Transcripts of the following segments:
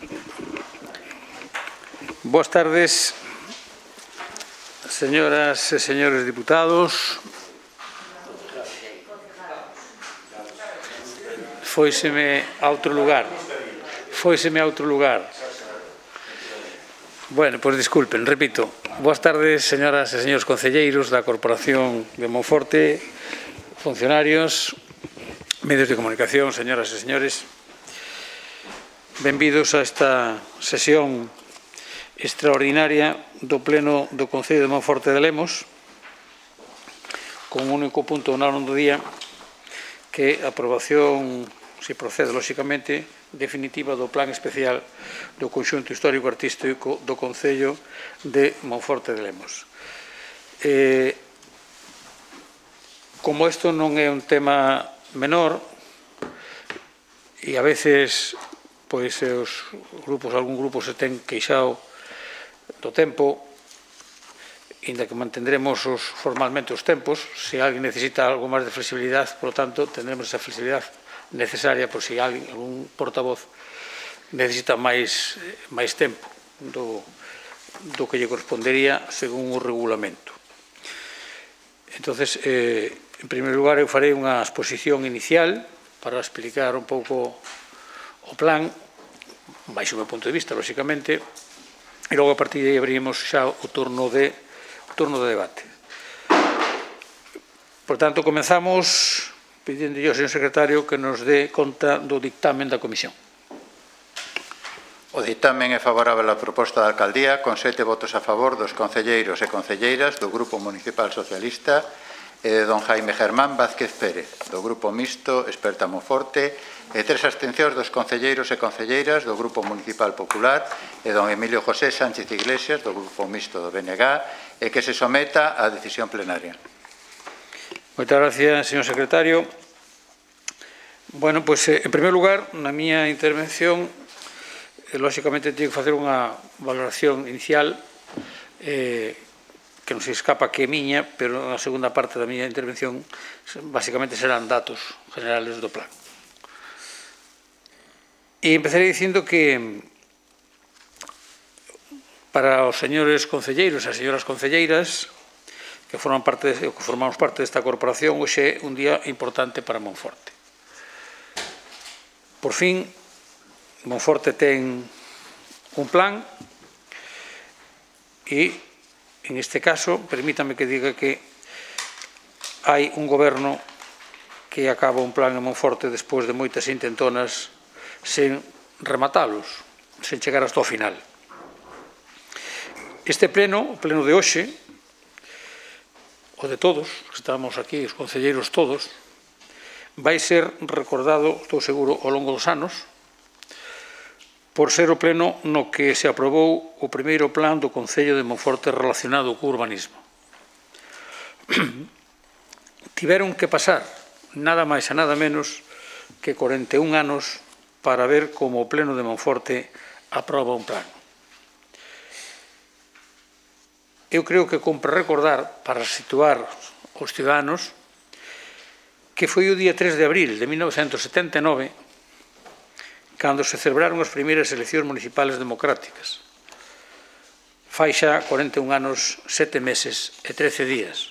Boas tardes, señoras e señores diputados. Fóiseme a outro lugar. Bueno, pois disculpen, repito. Boas tardes, señoras e señores concelleiros da Corporación de Monforte, funcionarios, medios de comunicación, señoras e señores. Benvidos a esta sesión extraordinaria do Pleno do Concello de Monforte de Lemos, con un único punto na orde do día, que é a aprobación, se procede lóxicamente, definitiva do Plan Especial do Conxunto Histórico Artístico do Concello de Monforte de Lemos. Como isto non é un tema menor, e a veces algún grupo se ten queixado do tempo, inda que mantendremos formalmente os tempos. Se alguén necesita algo máis de flexibilidade, por lo tanto, tendremos esa flexibilidade necesaria por se algún portavoz necesita máis tempo do que lle correspondería según o regulamento. Entonces, en primeiro lugar, eu farei unha exposición inicial para explicar un pouco o plan, baixo o meu punto de vista, lóxicamente, e logo a partir de aí abrimos xa o turno de debate. Por tanto, comenzamos pedindo ao señor secretario que nos dé conta do dictamen da comisión. O dictamen é favorável á proposta da alcaldía con 7 votos a favor dos concelleiros e concelleiras do Grupo Municipal Socialista e de don Jaime Germán Vázquez Pérez, do Grupo Mixto Experta Monforte, e 3 abstencións dos concelleiros e concelleiras do Grupo Municipal Popular e don Emilio José Sánchez Iglesias, do Grupo Mixto do BNG, e que se someta á decisión plenaria. Moitas gracias, señor secretario. Bueno, pois, en primeiro lugar, na miña intervención, lóxicamente, teño que facer unha valoración inicial que non se escapa que é miña, pero na segunda parte da miña intervención basicamente serán datos generales do plan. E empezarei dicindo que para os señores concelleiros e as señoras concelleiras que formamos parte desta corporación, hoxe é un día importante para Monforte. Por fin, Monforte ten un plan e, en este caso, permítame que diga que hai un goberno que acaba un plan en Monforte despois de moitas intentonas sen rematalos, sen chegar hasta o final. Este pleno, o pleno de hoxe, o de todos, que estamos aquí, os concelleiros todos, vai ser recordado, estou seguro, ao longo dos anos, por ser o pleno no que se aprobou o primeiro plan do Concello de Monforte relacionado co urbanismo. Tiveron que pasar nada máis e nada menos que 41 anos para ver como o pleno de Monforte aproba un plan. Eu creo que compre recordar, para situar os ciudadanos, que foi o día 3 de abril de 1979 cando se celebraron as primeiras eleccións municipales democráticas. Fai xa 41 anos, 7 meses e 13 días.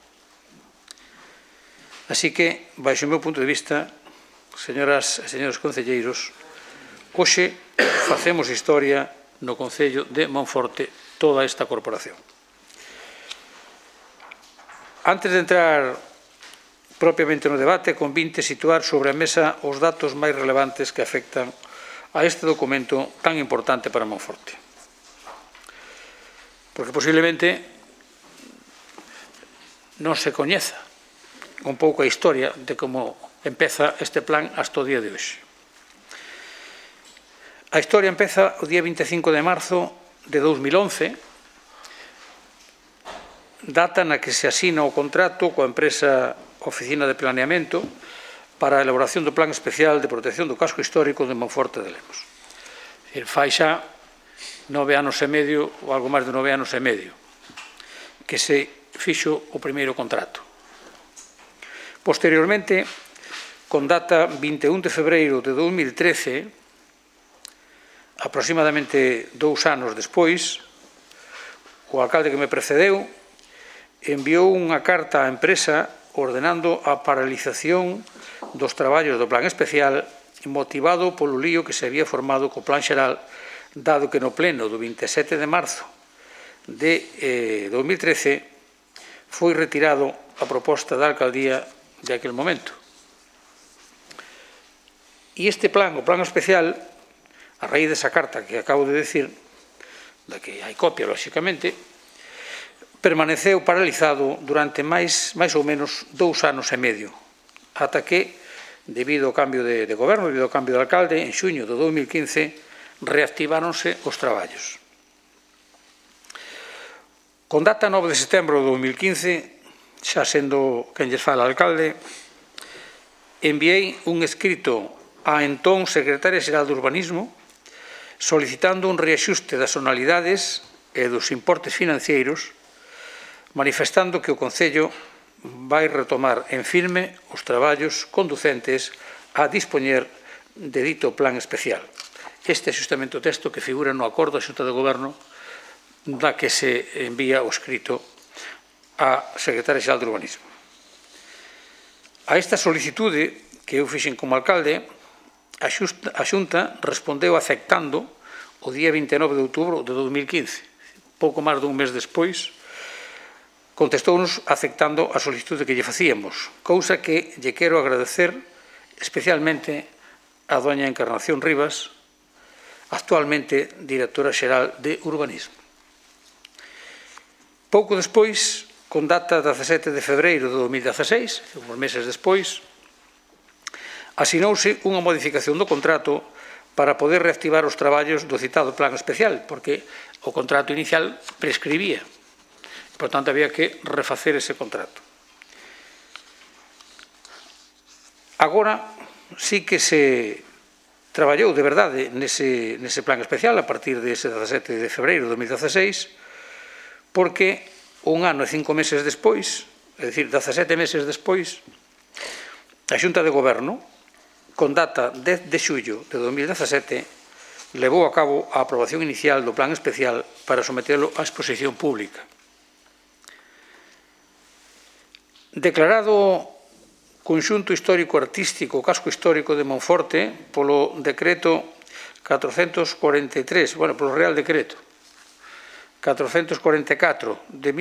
Así que, baixo o meu punto de vista, señoras e señores concelleiros, hoxe facemos historia no Concello de Monforte, toda esta corporación. Antes de entrar propiamente no debate, convinte situar sobre a mesa os datos máis relevantes que afectan a este documento tan importante para Monforte. Porque posiblemente non se coñeza un pouco a historia de como empeza este plan hasta o día de hoxe. A historia empeza o día 25 de marzo de 2011, data na que se asina o contrato coa empresa Oficina de Planeamento para a elaboración do Plan Especial de Protección do Casco Histórico de Monforte de Lemos. Fai xa 9 anos e medio, ou algo máis de 9 anos e medio, que se fixo o primeiro contrato. Posteriormente, con data 21 de febreiro de 2013, aproximadamente 2 anos despois, o alcalde que me precedeu enviou unha carta á empresa ordenando a paralización dos traballos do plan especial motivado polo lío que se había formado co plan xeral, dado que no pleno do 27 de marzo de 2013 foi retirado a proposta da alcaldía de aquel momento. E este plan, o plan especial, a raíz desa carta que acabo de decir, da que hai copia, lóxicamente, permaneceu paralizado durante máis ou menos 2 anos e medio, ata que, debido ao cambio de goberno, debido ao cambio de alcalde, en xuño de 2015, reactiváronse os traballos. Con data 9 de setembro de 2015, xa sendo quen lles fala alcalde, enviei un escrito á entón secretaria xeral de Urbanismo solicitando un reaxuste das anualidades e dos importes financeiros, manifestando que o Concello vai retomar en firme os traballos conducentes a dispoñer de dito plan especial. Este é xustamente o texto que figura no acordo da Xunta de Goberno da que se envía o escrito á secretaria xeral de Urbanismo. A esta solicitude que eu fixen como alcalde, a Xunta respondeu aceptando o día 29 de outubro de 2015, pouco máis dun mes despois, contestounos aceptando a solicitude que lle facíamos, cousa que lle quero agradecer especialmente a doña Encarnación Rivas, actualmente directora xeral de Urbanismo. Pouco despois, con data 17 de febreiro de 2016, uns meses despois, asinouse unha modificación do contrato para poder reactivar os traballos do citado plan especial, porque o contrato inicial prescribía. Por tanto, había que refacer ese contrato. Agora sí que se traballou de verdade nese plan especial a partir dese 17 de febreiro de 2016, porque un ano e 5 meses despois, é dicir, 17 meses despois, a Xunta de Goberno, con data 10 de xullo de 2017, levou a cabo a aprobación inicial do plan especial para sometelo á exposición pública. Declarado Conxunto Histórico Artístico, Casco Histórico de Monforte, polo decreto 443, polo Real Decreto 444 de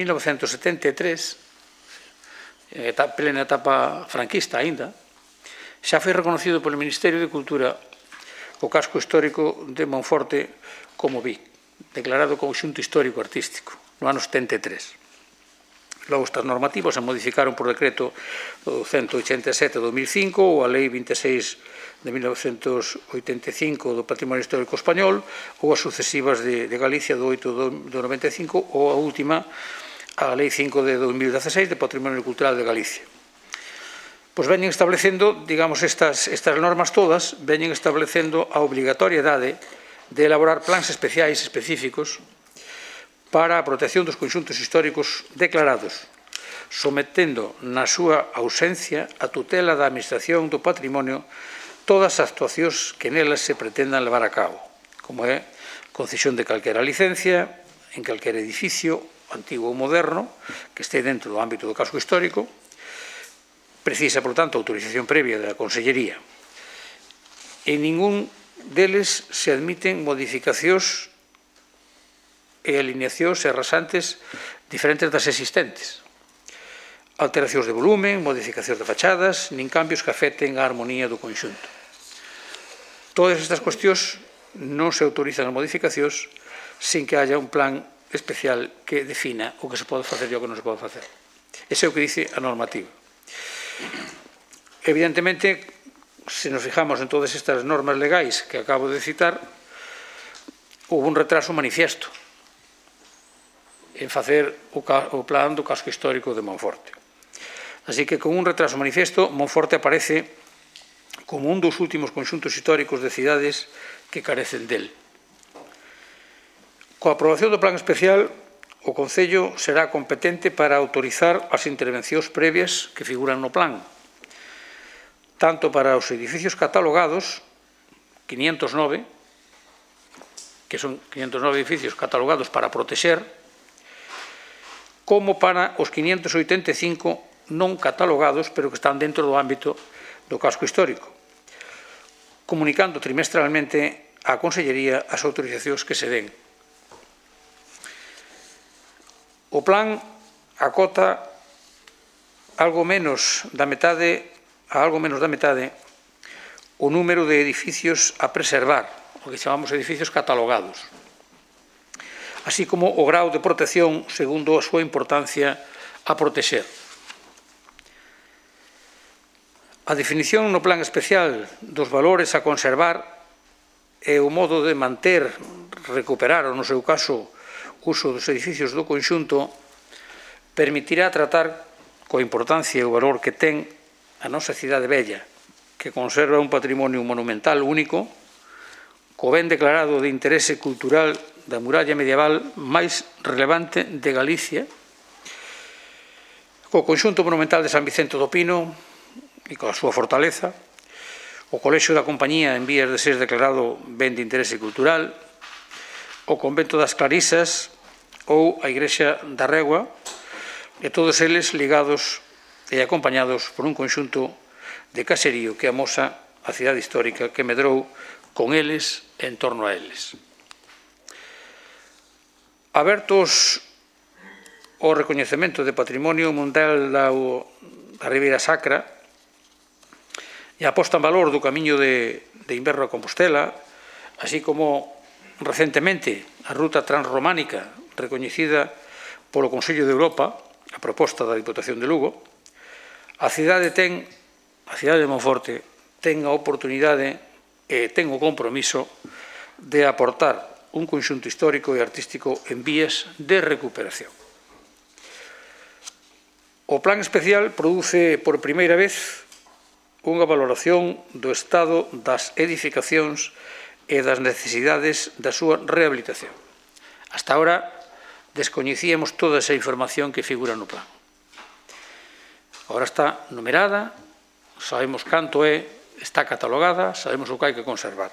1973, plena etapa franquista aínda, xa foi reconocido polo Ministerio de Cultura o casco histórico de Monforte como BIC, declarado Conxunto Histórico Artístico, no ano 73. Logo estas normativas se modificaron por decreto 187 de 2005 ou a Lei 26 de 1985 do Patrimonio Histórico Español ou as sucesivas de Galicia do 8 do 95 ou a última, a Lei 5 de 2016 de Patrimonio Cultural de Galicia. Pois veñen establecendo, digamos, estas normas todas, veñen establecendo a obrigatoriedade de elaborar plans especiais específicos para a protección dos conxuntos históricos declarados, sometendo na súa ausencia a tutela da Administración do Patrimonio todas as actuacións que nelas se pretendan levar a cabo, como é concesión de calquera licencia en calquera edificio, antigo ou moderno, que este dentro do ámbito do casco histórico. Precisa, por tanto, autorización previa da Consellería. En ningún deles se admiten modificacións e alineacións e rasantes diferentes das existentes. Alteracións de volumen, modificacións de fachadas, nin cambios que afecten a armonía do conxunto. Todas estas cuestións non se autorizan as modificacións sin que haya un plan especial que defina o que se pode facer e o que non se pode facer. Ese é o que dice a normativa. Evidentemente, se nos fijamos en todas estas normas legais que acabo de citar, houve un retraso manifiesto en facer o plan do casco histórico de Monforte. Así que, con un retraso manifiesto, Monforte aparece como un dos últimos conxuntos históricos de cidades que carecen del. Coa aprobación do plan especial, o Concello será competente para autorizar as intervencións previas que figuran no plan, tanto para os edificios catalogados, 509, que son 509 edificios catalogados para protexer, como para os 585 non catalogados, pero que están dentro do ámbito do casco histórico, comunicando trimestralmente á Consellería as autorizacións que se den. O plan acota algo menos da metade o número de edificios a preservar, o que chamamos edificios catalogados, así como o grau de protección segundo a súa importancia a protexer. A definición no plan especial dos valores a conservar e o modo de manter, recuperar, ou no seu caso, uso dos edificios do conxunto, permitirá tratar coa importancia e o valor que ten a nosa cidade vella, que conserva un patrimonio monumental único, co ben declarado de interese cultural da muralla medieval máis relevante de Galicia, co conxunto monumental de San Vicente do Pino e coa súa fortaleza, o Colexio da Compañía en vías de ser declarado ben de interese cultural, o Convento das Clarisas ou a Igrexa da Regua, e todos eles ligados e acompañados por un conxunto de caserío que amosa a cidade histórica que medrou con eles e en torno a eles. Abertos ao recoñecemento de Patrimonio Mundial da Ribeira Sacra e a posta en valor do camiño de inverno a Compostela, así como recentemente a ruta transrománica recoñecida polo Consello de Europa, a proposta da Diputación de Lugo, a cidade de Monforte ten a oportunidade e ten o compromiso de aportar un conxunto histórico e artístico en vías de recuperación. O plan especial produce por primeira vez unha valoración do estado das edificacións e das necesidades da súa rehabilitación. Hasta ahora descoñecíamos toda esa información que figura no plan. Agora está numerada, sabemos canto é, está catalogada, sabemos o que hai que conservar.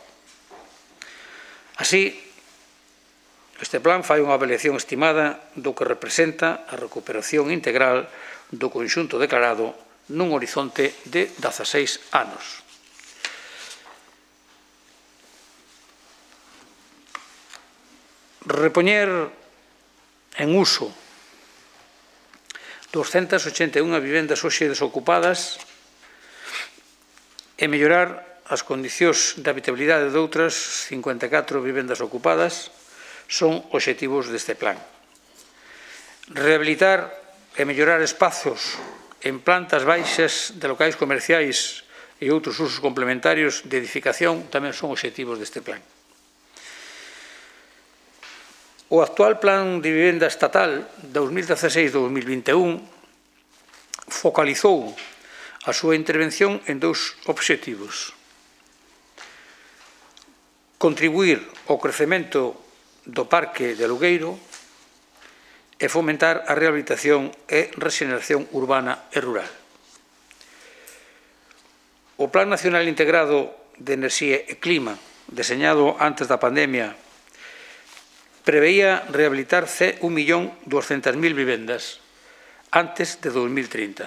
Así, este plan fai unha avaliación estimada do que representa a recuperación integral do conxunto declarado nun horizonte de 16 anos. Repoñer en uso 281 vivendas hoxe desocupadas e mellorar as condicións de habitabilidade de outras 54 vivendas ocupadas son obxectivos deste plan. Rehabilitar e mellorar espazos en plantas baixas de locais comerciais e outros usos complementarios de edificación tamén son obxectivos deste plan. O actual Plan de Vivenda Estatal 2016-2021 focalizou a súa intervención en dous obxectivos: contribuir ao crecemento do parque de alugueiro e fomentar a rehabilitación e rexeneración urbana e rural. O Plan Nacional Integrado de Enerxía e Clima, deseñado antes da pandemia, preveía rehabilitar 1.200.000 vivendas antes de 2030.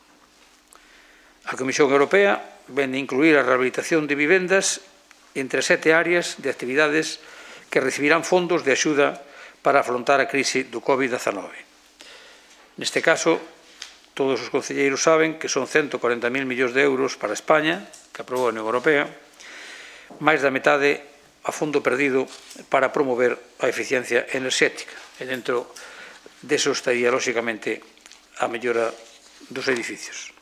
A Comisión Europea vén de incluir a rehabilitación de vivendas entre 7 áreas de actividades que recibirán fondos de axuda para afrontar a crise do COVID-19. Neste caso, todos os concelleiros saben que son 140.000 millóns de euros para España, que aprobou a Unión Europea, máis da metade a fondo perdido para promover a eficiencia enerxética. E dentro deso estaría, lóxicamente, a mellora dos edificios.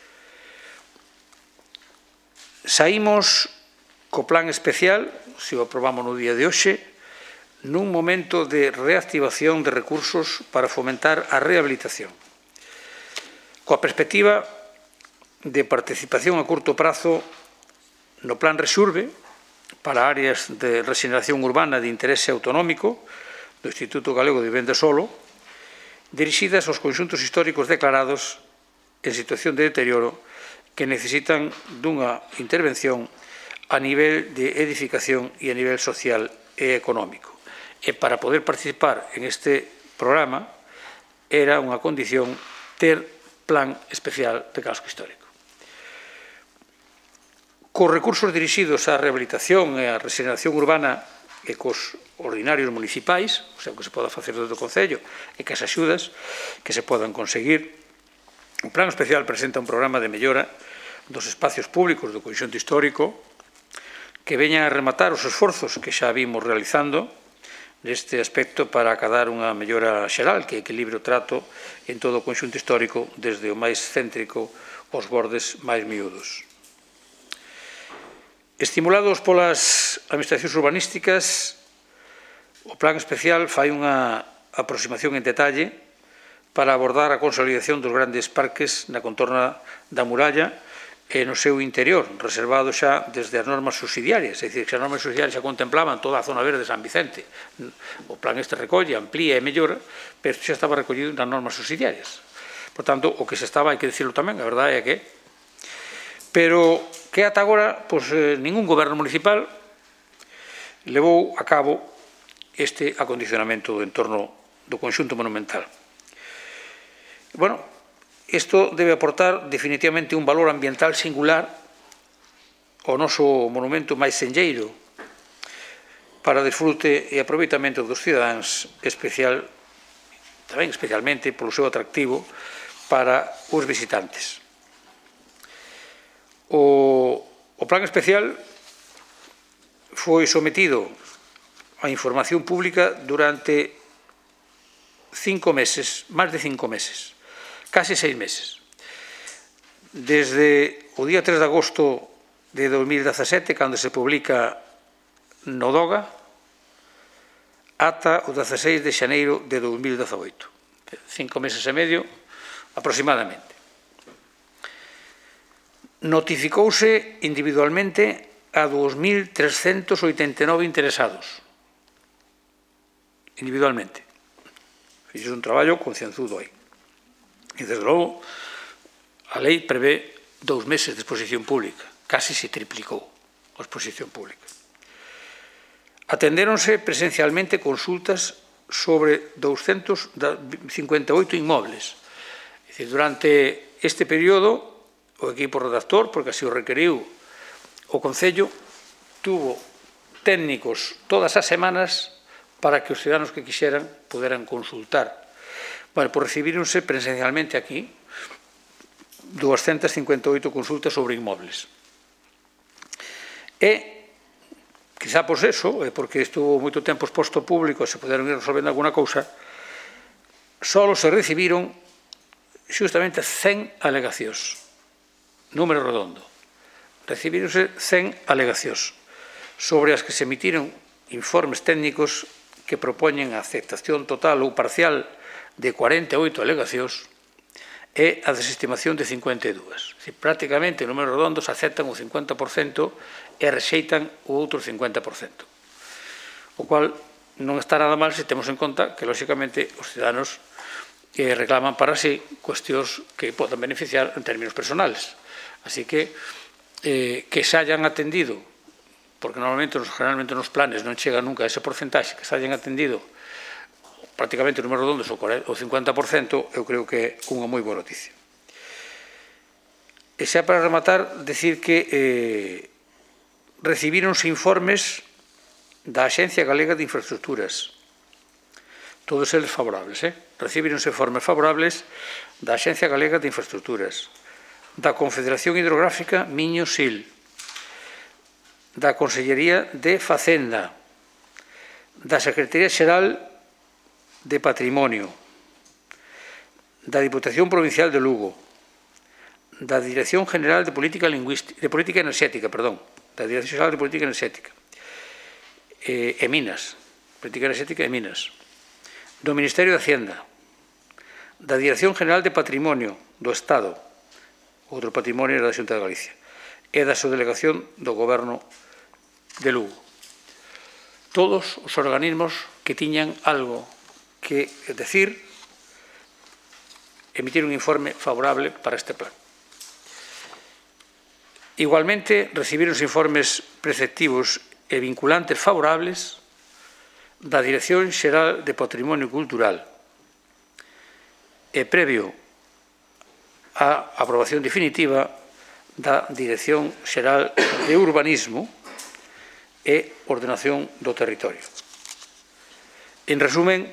Saímos co plan especial, se o aprobamos no día de hoxe, nun momento de reactivación de recursos para fomentar a rehabilitación, coa perspectiva de participación a curto prazo no plan Resurbe para áreas de rexeneración urbana de interese autonómico do Instituto Galego de Vivenda Solo, dirixidas aos conxuntos históricos declarados en situación de deterioro que necesitan dunha intervención a nivel de edificación e a nivel social e económico. E para poder participar en este programa era unha condición ter plan especial de casco histórico. Cos recursos dirixidos á rehabilitación e á regeneración urbana e cos ordinarios municipais, o sea, que se poda facer desde o Concello, e que as axudas que se podan conseguir, o plan especial presenta un programa de mellora dos espacios públicos do conxunto histórico que veñan a rematar os esforzos que xa vimos realizando neste aspecto para acadar unha mellora xeral que equilibre o trato en todo o conxunto histórico desde o máis céntrico aos bordes máis miúdos. Estimulados polas administracións urbanísticas, o plan especial fai unha aproximación en detalle para abordar a consolidación dos grandes parques na contorna da muralla e no seu interior, reservado xa desde as normas subsidiarias, é dicir, que as normas subsidiarias xa contemplaban toda a zona verde de San Vicente. O plan este recolle, amplía e mellora, pero xa estaba recollido nas normas subsidiarias. Por tanto, o que se estaba, hai que dicirlo tamén, a verdade é que... Pero que ata agora, ningún goberno municipal levou a cabo este acondicionamento do entorno do conxunto monumental. Bueno, isto debe aportar definitivamente un valor ambiental singular ao noso monumento máis senlleiro para desfrute e aproveitamento dos cidadáns, tamén especialmente polo seu atractivo para os visitantes. O plan especial foi sometido a información pública durante 5 meses, máis de 5 meses, case 6 meses. Desde o día 3 de agosto de 2017, cando se publica no DOGA, ata o 16 de xaneiro de 2018. 5 meses e medio, aproximadamente. Notificouse individualmente a 2.389 interesados. Individualmente. Fixe un traballo concienzudo aí. E, desde logo, a lei prevé 2 meses de exposición pública. Casi se triplicou a exposición pública. Atendéronse presencialmente consultas sobre 258 inmobles. É dicir, durante este período, o equipo redactor, porque así o requeriu o Concello, tuvo técnicos todas as semanas para que os ciudadanos que quixeran poderan consultar. Bueno, pues recibíronse presencialmente aquí 258 consultas sobre inmobles. E, quizá por eso, porque estuvo moito tempo exposto ao público e se poderon ir resolvendo alguna cousa, só se recibiron xustamente 100 alegacións. Número redondo. Recibíronse 100 alegacións sobre as que se emitiron informes técnicos que propoñen a aceptación total ou parcial de 48 alegacións e a desestimación de 52. Prácticamente, en números redondos, aceptan o 50% e rexeitan o outro 50%. O cual non está nada mal se temos en conta que, lóxicamente, os ciudadanos reclaman para sí cuestións que poden beneficiar en términos personales. Así que se hayan atendido, porque generalmente nos planes non chega nunca a ese porcentaxe, que se hayan atendido prácticamente os números redondos o 50%, eu creo que é unha moi boa noticia. E xa para rematar, decir que recibíronse informes da Axencia Galega de Infraestructuras, todos eles favorables. Recibíronse informes favorables da Axencia Galega de Infraestructuras, da Confederación Hidrográfica Miño-Sil, da Consellería de Facenda, da Secretaría Xeral de Patrimonio, da Diputación Provincial de Lugo, da Dirección General de Política Enerxética, da Dirección Xeral de Política Enerxética e Minas, Política Enerxética e Minas, do Ministerio de Hacienda, da Dirección General de Patrimonio do Estado, outro patrimonio da Xunta de Galicia, e da subdelegación do Goberno de Lugo. Todos os organismos que tiñan algo que decir emitir un informe favorable para este plan. Igualmente, recibironse informes preceptivos e vinculantes favorables da Dirección Xeral de Patrimonio Cultural e previo á aprobación definitiva da Dirección Xeral de Urbanismo e Ordenación do Territorio. En resumen,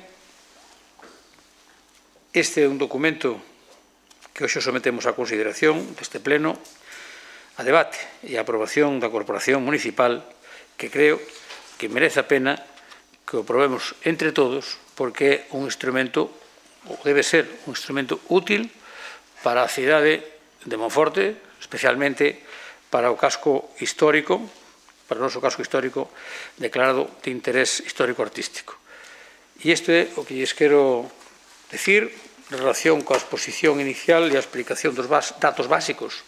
este é un documento que hoxe sometemos a consideración deste pleno, a debate e a aprobación da Corporación Municipal, que creo que merece a pena que o aprobemos entre todos, porque é un instrumento, ou debe ser un instrumento útil para a cidade de Monforte, especialmente para o casco histórico, para o noso casco histórico declarado de interés histórico-artístico. E isto é o que lles quero decir en relación coa exposición inicial e a explicación dos datos básicos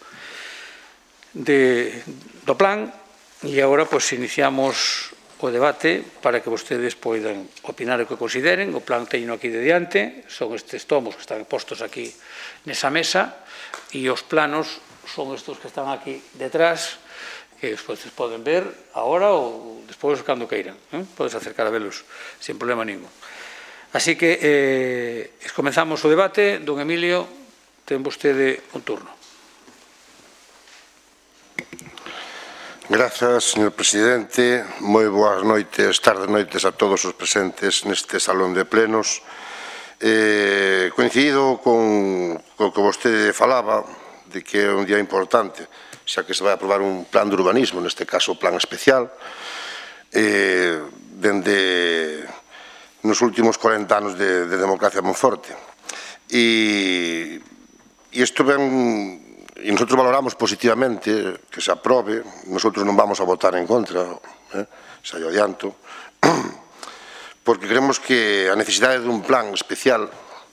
do plan, e agora iniciamos o debate para que vostedes poidan opinar o que consideren. O plan teño aquí de diante, son estes tomos que están postos aquí nesa mesa, e os planos son estes que están aquí detrás, que despois poden ver agora ou despois cando queiran. Podes acercar a velos sin problema ningún. Así que comenzamos o debate. Don Emilio, ten vostede un turno. Grazas, señor presidente. Moi boas noites, tardes noites a todos os presentes neste salón de plenos. Coincido con o que vostede falaba, de que é un día importante, xa que se vai aprobar un plan de urbanismo, neste caso o plan especial, dende nos últimos 40 anos de democracia en Monforte. E isto ven... E nosotros valoramos positivamente que se aprobe. Nosotros non vamos a votar en contra, xa o adianto, porque creemos que a necesidade dun plan especial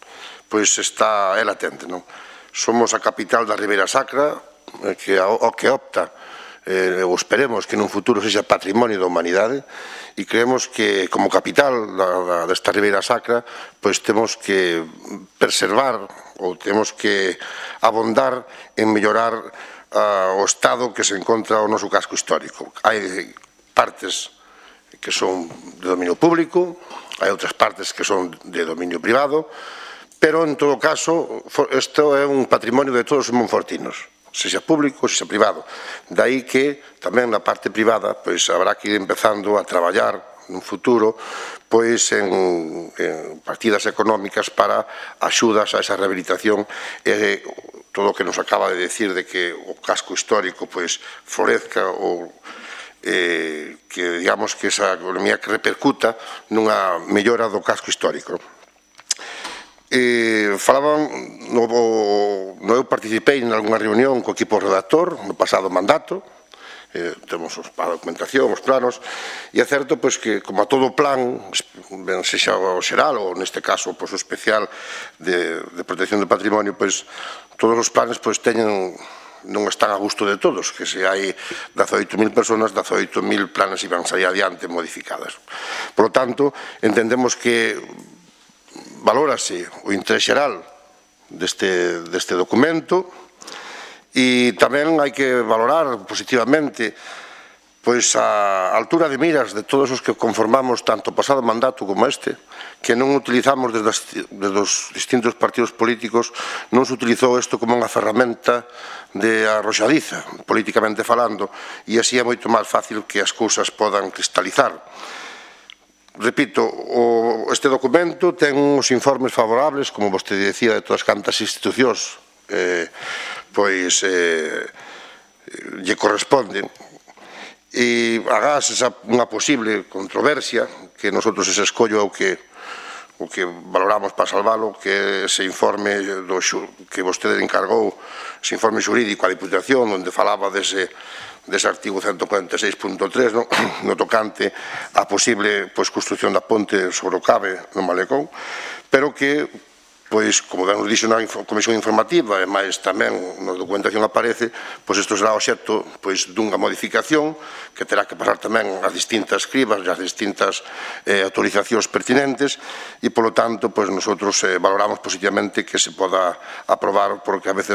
é latente. Somos a capital da Ribeira Sacra, o que opta, ou esperemos que nun futuro sexa patrimonio da humanidade, e creemos que como capital desta Ribeira Sacra temos que preservar ou temos que abondar en mellorar o estado que se encontra o noso casco histórico. Hai partes que son de dominio público, hai outras partes que son de dominio privado, pero en todo caso isto é un patrimonio de todos os monfortinos, sexa público, sexa privado. Daí que tamén na parte privada habrá que ir empezando a traballar nun futuro en partidas económicas para axudas a esa rehabilitación e todo o que nos acaba de decir de que o casco histórico florezca ou que digamos que esa economía que repercuta nunha mellora do casco histórico. Falaban, eu participei en algunha reunión co equipo redactor no pasado mandato, temos a documentación, os planos, e é certo que como a todo plan, sexa o xeral ou neste caso o especial de protección do patrimonio, todos os planes non están a gusto de todos, que se hai 18.000 personas, 18.000 planes iban sair adiante modificadas. Por lo tanto, entendemos que valórase o interés xeral deste documento. E tamén hai que valorar positivamente a altura de miras de todos os que conformamos tanto o pasado mandato como este, que non utilizamos desde os distintos partidos políticos, non se utilizou isto como unha ferramenta de arroxadiza, políticamente falando, e así é moito máis fácil que as cousas podan cristalizar. Repito, este documento ten uns informes favorables, como vostede decía, de todas cantas institucións lle corresponden, e agás unha posible controversia que nosotros ese escollo é o que valoramos para salvalo, que ese informe que vostede encargou, ese informe xurídico á Diputación, onde falaba dese artigo 146.3 no tocante á posible construción da ponte sobre o Cabe no Malecón, pero que pois, como ben nos dixo na comisión informativa, e máis tamén na documentación aparece, pois isto será obxecto dunha modificación que terá que pasar tamén as distintas cribas e as distintas autorizacións pertinentes e, polo tanto, nosotros valoramos positivamente que se poda aprobar porque a veces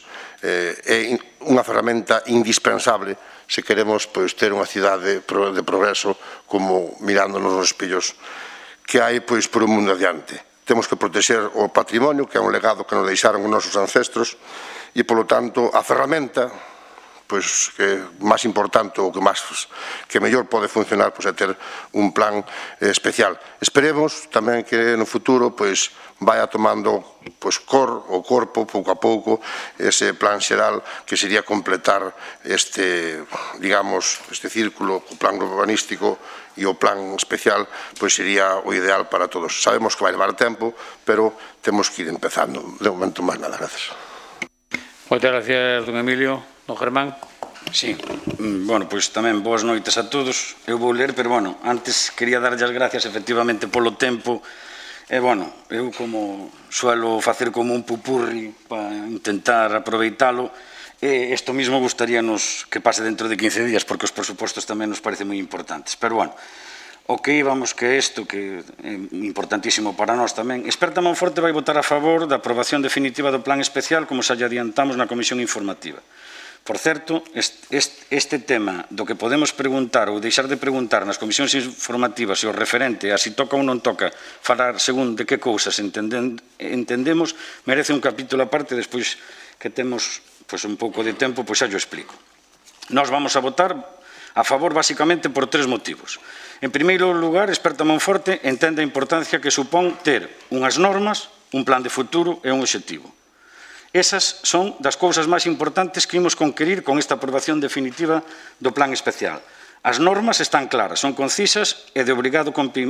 é unha ferramenta indispensable se queremos ter unha cidade de progreso como mirándonos nos espellos que hai por un mundo adiante. Temos que protexer o patrimonio, que é un legado que nos deixaron os nosos ancestros, e, polo tanto, a ferramenta que máis importante ou que mellor pode funcionar é ter un plan especial. Esperemos tamén que no futuro vaya tomando cor o corpo, pouco a pouco, ese plan xeral que sería completar este círculo, o plan urbanístico e o plan especial, sería o ideal para todos. Sabemos que vai levar tempo, pero temos que ir empezando. De momento, máis nada. Gracias. Moitas gracias, don Emilio. Don Germán. Sí, bueno, pois tamén boas noites a todos. Eu vou ler, pero, bueno, antes quería darlle as gracias, efectivamente, polo tempo. E, bueno, eu como suelo facer como un pupurri para intentar aproveitalo, e isto mismo gustaríanos que pase dentro de 15 días, porque os presupostos tamén nos parecen moi importantes. Pero, bueno, o que íbamos que isto, que é importantísimo para nós tamén, Esperta Monforte vai votar a favor da aprobación definitiva do plan especial, como xa lle adiantamos na comisión informativa. Por certo, este tema do que podemos preguntar ou deixar de preguntar nas comisións informativas e o referente a si toca ou non toca falar según de que cousas entendemos, merece un capítulo aparte, despois que temos un pouco de tempo, xa yo explico. Nós vamos a votar a favor basicamente por 3 motivos. En primeiro lugar, Esperta Monforte entende a importancia que supón ter unhas normas, un plan de futuro e un obxectivo. Esas son das cousas máis importantes que imos conquerir con esta aprobación definitiva do plan especial. As normas están claras, son concisas e de obrigado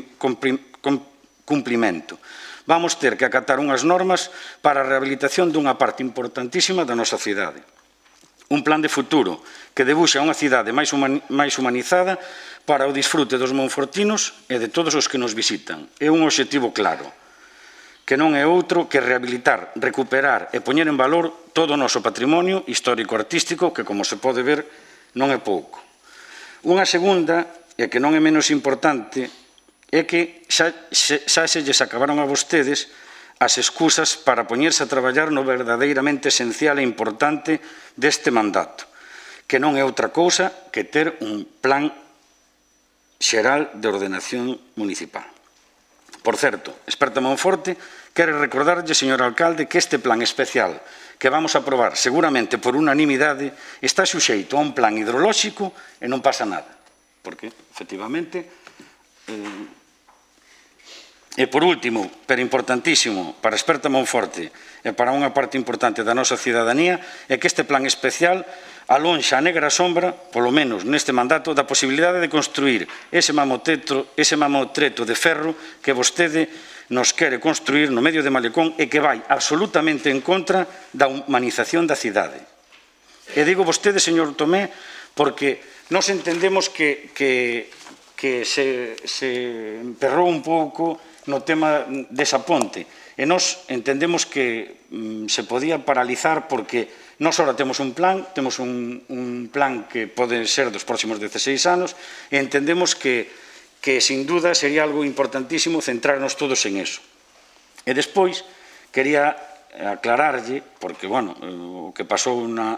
cumprimento. Vamos ter que acatar unhas normas para a rehabilitación dunha parte importantísima da nosa cidade. Un plan de futuro que debuxa unha cidade máis humanizada para o disfrute dos monfortinos e de todos os que nos visitan. É un obxectivo claro, que non é outro que rehabilitar, recuperar e poñer en valor todo o noso patrimonio histórico-artístico, que, como se pode ver, non é pouco. Unha segunda, e que non é menos importante, é que xa se lles acabaron a vostedes as excusas para poñerse a traballar no verdadeiramente esencial e importante deste mandato, que non é outra cousa que ter un plan xeral de ordenación municipal. Por certo, Esperta Monforte quere recordarlle, señor alcalde, que este plan especial que vamos a aprobar seguramente por unanimidade está suxeito a un plan hidrolóxico e non pasa nada. Porque, efectivamente, e por último, pero importantísimo para Esperta Monforte e para unha parte importante da nosa cidadanía, é que este plan especial alonxa a negra sombra, polo menos neste mandato, da posibilidade de construir ese mamotreto de ferro que vostede nos quere construir no medio de Malecón e que vai absolutamente en contra da humanización da cidade. E digo vostede, señor Tomé, porque nós entendemos que se emperrou un pouco no tema desa ponte, e nós entendemos que se podía paralizar porque nós ahora temos un plan que pode ser dos próximos 16 anos, e entendemos que sin duda sería algo importantísimo centrarnos todos en eso. E despois, quería aclararlle, porque, bueno, o que pasou na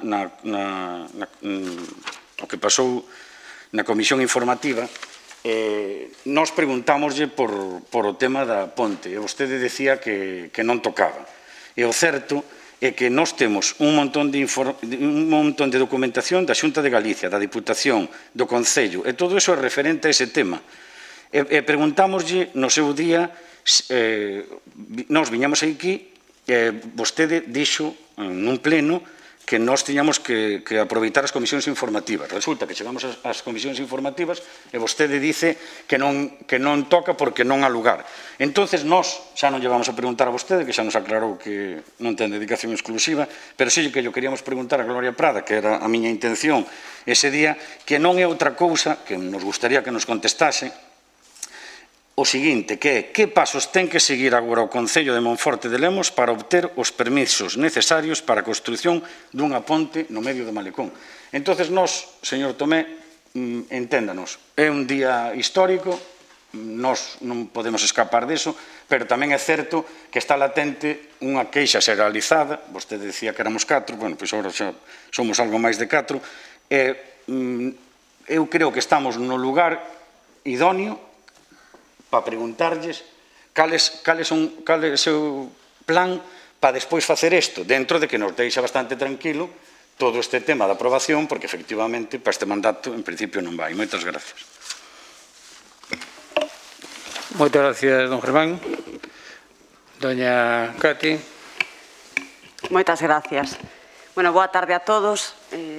comisión informativa, nós preguntámoslle por o tema da ponte, e vostede decía que non tocaba. E o certo é que nós temos un montón de documentación da Xunta de Galicia, da Diputación, do Concello, e todo iso é referente a ese tema. E preguntámoslle no seu día, nós viñamos aquí, e vostede dixo nun pleno que nós tiñamos que aproveitar as comisións informativas. Resulta que chegamos ás comisións informativas e vostede dice que non toca porque non há lugar. Entonces, nós xa non llevamos a preguntar a vostede, que xa nos aclarou que non ten dedicación exclusiva, pero sí que lle queríamos preguntar a Gloria Prada, que era a miña intención ese día, que non é outra cousa, que nos gustaría que nos contestase, o seguinte, que é que pasos ten que seguir agora o Concello de Monforte de Lemos para obter os permisos necesarios para a construción dunha ponte no medio do malecón. Entonces, nós, señor Tomé, enténdanos, é un día histórico, nós non podemos escapar diso, pero tamén é certo que está latente unha queixa xeralizada, vostede decía que éramos 4, bueno, pois agora xa somos algo máis de 4, e eu creo que estamos no lugar idóneo para preguntarlles cal é o seu plan para despois facer isto, dentro de que nos deixa bastante tranquilo todo este tema da aprobación, porque efectivamente para este mandato en principio non vai. Moitas gracias. Moitas gracias, don Germán. Doña Cati. Moitas gracias. Bueno, boa tarde a todos.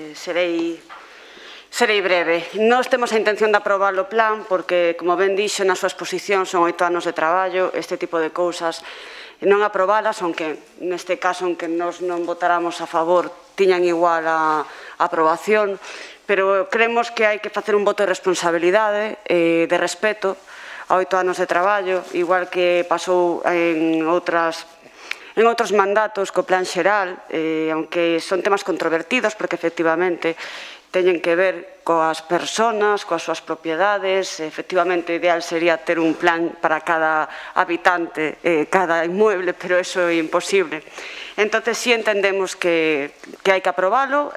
Serei breve. Nós temos a intención de aprobar o plan porque, como ben dixo na súa exposición, son 8 anos de traballo, este tipo de cousas non aprobalas, aunque neste caso, aunque nós non votáramos a favor, tiñan igual a aprobación, pero creemos que hai que facer un voto de responsabilidade, de respeto a 8 anos de traballo, igual que pasou en outros mandatos co plan xeral, aunque son temas controvertidos, porque efectivamente teñen que ver coas persoas, coas súas propiedades. Efectivamente, o ideal sería ter un plan para cada habitante, cada inmueble, pero eso é imposible. Entón, sí entendemos que hai que aprobalo.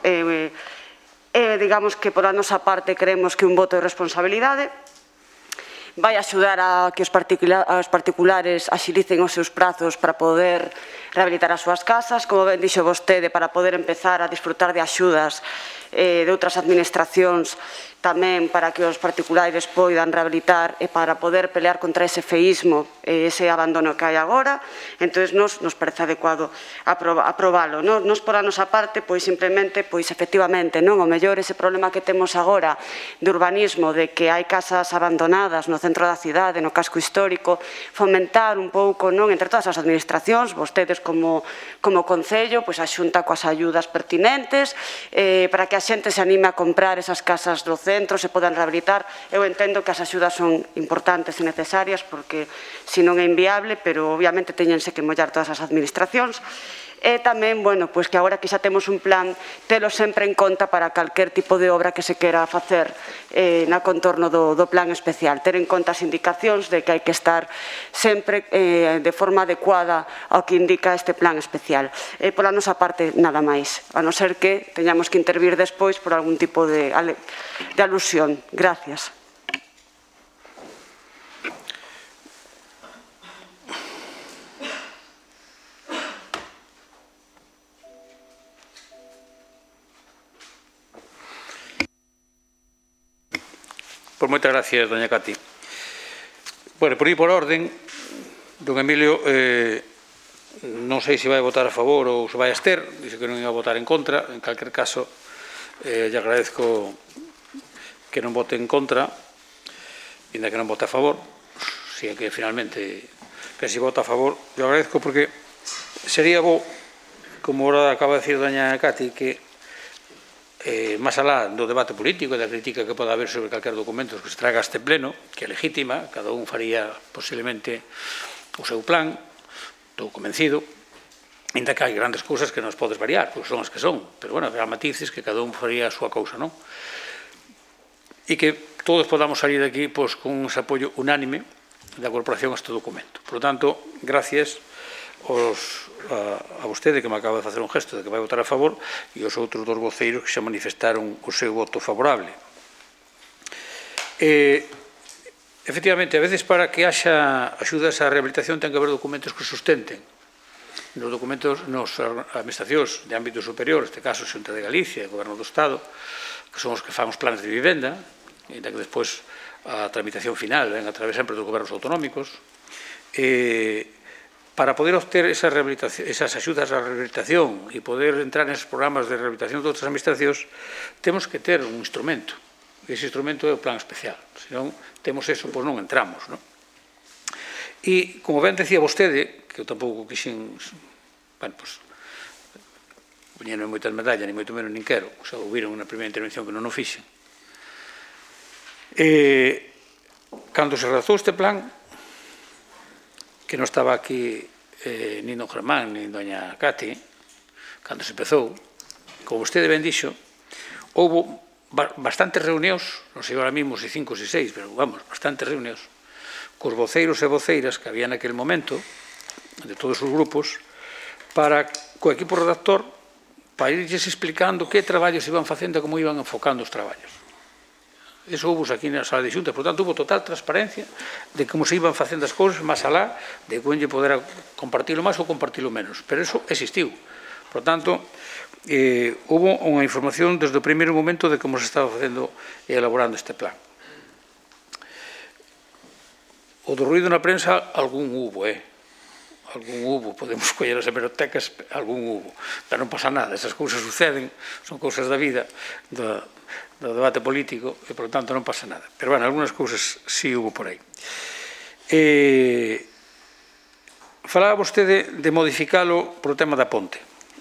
Digamos que, por a nosa parte, creemos que un voto de responsabilidade vai axudar a que os particulares axilicen os seus prazos para poder rehabilitar as súas casas, como ben dixo vostede, para poder empezar a disfrutar de axudas de outras administracións, tamén para que os particulares poidan rehabilitar e para poder pelear contra ese feísmo, ese abandono que hai agora. Entón, nos parece adecuado aprobalo. Nos, por a nosa parte, pois simplemente, pois efectivamente, non o mellor ese problema que temos agora de urbanismo, de que hai casas abandonadas no centro da cidade, no casco histórico, fomentar un pouco, non, entre todas as administracións, vostedes como Concello, pois a Xunta coas ayudas pertinentes, para que a xente se anime a comprar esas casas do centro, se podan rehabilitar. Eu entendo que as axudas son importantes e necesarias, porque se non é inviable, pero obviamente teñense que mollar todas as administracións. E tamén, bueno, pois que agora que xa temos un plan, telo sempre en conta para calquer tipo de obra que se quera facer na contorno do plan especial. Ter en conta as indicacións de que hai que estar sempre de forma adecuada ao que indica este plan especial. Pola nosa parte, nada máis, a non ser que teñamos que intervir despois por algún tipo de alusión. Gracias. Pois moitas gracias, doña Cati. Bueno, por ir por orden, don Emilio, non sei se vai votar a favor ou se vai abster, dice que non iba a votar en contra. En calquer caso, lle agradezco que non vote en contra, ainda que non vote a favor, si é que finalmente que se vota a favor. Lle agradezco porque sería bo, como ahora acaba de decir doña Cati, que máis alá do debate político e da crítica que poda haber sobre calquer documento que se traga a este pleno, que é legítima, cada un faría posiblemente o seu plan, estou convencido, ainda que hai grandes cousas que nos podes variar, pois son as que son, pero bueno, habrá matices que cada un faría a súa cousa, non? E que todos podamos salir de aquí pois, con ese apoio unánime da corporación a este documento. Por lo tanto, gracias a vostede, que me acaba de facer un gesto de que vai votar a favor, e os outros dos voceiros que xa manifestaron o seu voto favorable. Efectivamente, a veces para que haxa axudas á rehabilitación ten que haber documentos que sustenten. Nos documentos, nas administracións de ámbito superior, neste caso Xunta de Galicia e Goberno do Estado, que son os que fan os planes de vivenda, e que despois a tramitación final ven a través sempre dos gobernos autonómicos, para poder obter esas axudas á rehabilitación e poder entrar neses programas de rehabilitación de outras administracións, temos que ter un instrumento. E ese instrumento é o plan especial. Se non temos eso, pois non entramos. E, como ben decía vostede, que eu tampouco quixen, bueno, pois, poñerme moitas medallas, ni moito menos nin quero, xa ouviron na primeira intervención que non o fixen. Cando se redactou este plan, que non estaba aquí nin don Germán, nin doña Cati, cando se empezou, como vostede ben dixo, houve bastantes reunións, non sei ahora mismo se 5 ou se 6, pero vamos, bastantes reunións, cos voceiros e voceiras que había naquele momento, de todos os grupos, para co equipo redactor, para irlles explicando que traballos iban facendo e como iban enfocando os traballos. Eso houve aquí na sala de xunta, por tanto, houve total transparencia de como se iban facendo as cousas, máis alá de que lle podera compartilo máis ou compartilo menos. Pero eso existiu. Por tanto, houve unha información desde o primeiro momento de como se estaba facendo e elaborando este plan. O do ruído na prensa, algún hubo, algún hubo, podemos coller as hemerotecas, algún hubo, pero non pasa nada, esas cousas suceden, son cousas da vida, do debate político, e, por tanto, non pasa nada. Pero, bueno, algunas cousas sí hubo por aí. Falaba vostede de modificalo por o tema da ponte.